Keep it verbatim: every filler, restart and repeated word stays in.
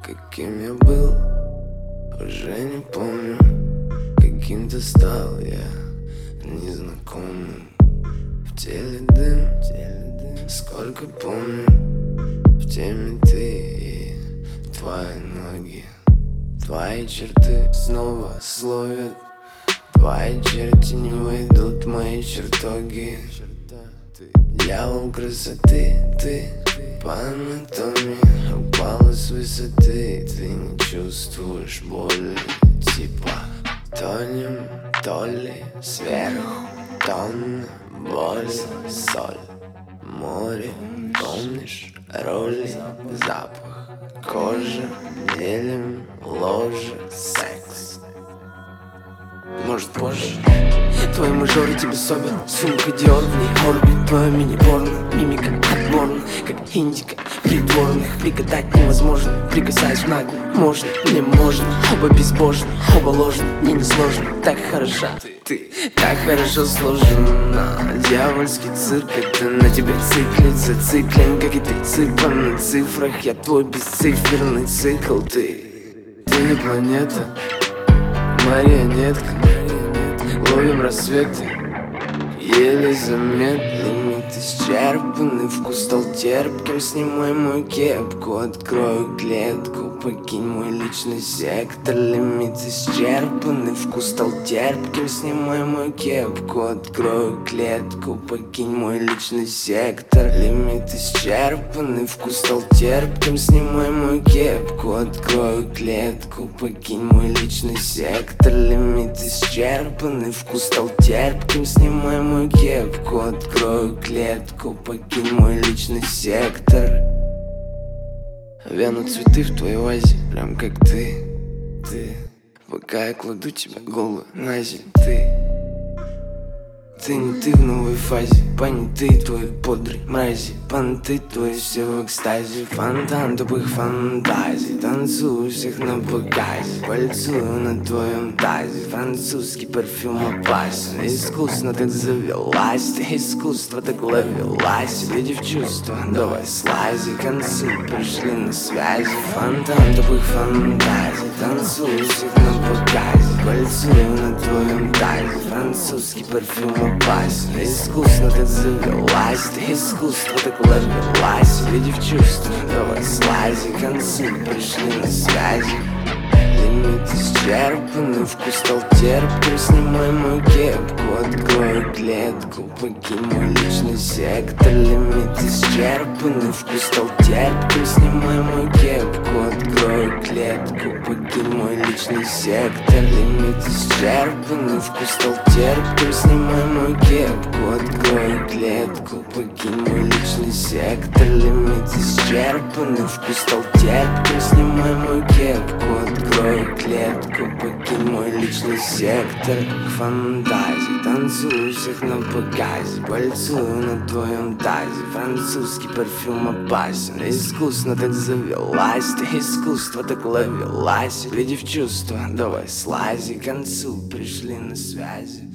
Каким я был, уже не помню. Каким-то стал я незнакомым. В теле дым, в теле дым. Сколько помню, в теме ты и твои ноги. Твои черты снова словят. Твои черти не выйдут мои чертоги. Дьявол красоты, ты по анатомии упала с высоты. Ты не чувствуешь боли, типа тонем, то ли сверху тонны боли, соль, море. Помнишь роли, запах кожи, делим ложе, секс. Может позже. Твои мажоры тебе собят, сумка Диор, в ней орбит. Твоя мини-порно, мимика отборна, как индика придворных. Пригадать невозможно, прикасаясь в нагло. Можно, не можно, оба безбожны, оба ложны. Мне не сложно, так хороша ты, так хорошо сложена. Дьявольский цирк, это на тебе циклит, зациклен, как и ты цыпан на цифрах. Я твой бесциферный цикл, ты. Ты не планета, марионетка. Ловим рассветы, еле заметны. Лимит исчерпанный, вкус стал терпким. Снимай мою кепку, открою клетку. Покинь мой личный сектор. Лимит исчерпанный, вкус стал терпким. Снимай мою кепку, открою клетку. Покинь мой личный сектор. Лимит исчерпанный, вкус стал терпким. Снимай мою кепку, открою клетку. Покинь мой личный сектор. Лимит исчерпанный, вкус стал терпким. Снимай мою кепку, открою клетку. Покинь мой личный сектор. Вяну цветы в твоей вазе, прям как ты, ты. Пока я кладу тебя голую на землю, ты. Ты не ты в новой фазе, понятые твои подры мрази. Понты твои все в экстазе, фонтан тупых фантазий. Танцую всех на показе, пальцую на твоем тазе. Французский парфюм опасен, искусно так завелась. Ты искусство так ловилась, глядя в чувства, давай слази. Концы пришли на связи, фонтан тупых фантазий. Танцую всех на показе, пальцую на твоем тазе. Французский парфюм опасен, искусно так завелась. Ты искусство так ловилась, глядя в чувства, давай слази. Концы пришли на связи. Лимит исчерпанный, вкус стал терпким. Снимай мою кепку, открою клетку. Покинь мой личный сектор. Лимит исчерпанный, вкус стал терпким. Снимай мою кепку, открою клетку. Покинь мой личный сектор. Лимит исчерпанный, вкус стал терпким. Снимай мою кепку, открою клетку. Покинь мой личный сектор. Лимит исчерпанный, вкус стал терпким. Снимай мою кепку, открою клетку. Покинь мой личный сектор. К фантазии танцую всех на показе, пальцую на твоем тазе. Французский парфюм опасен, искусно так завелась. Ты искусство так ловилась, глядя в чувства, давай слази. К концу пришли на связи.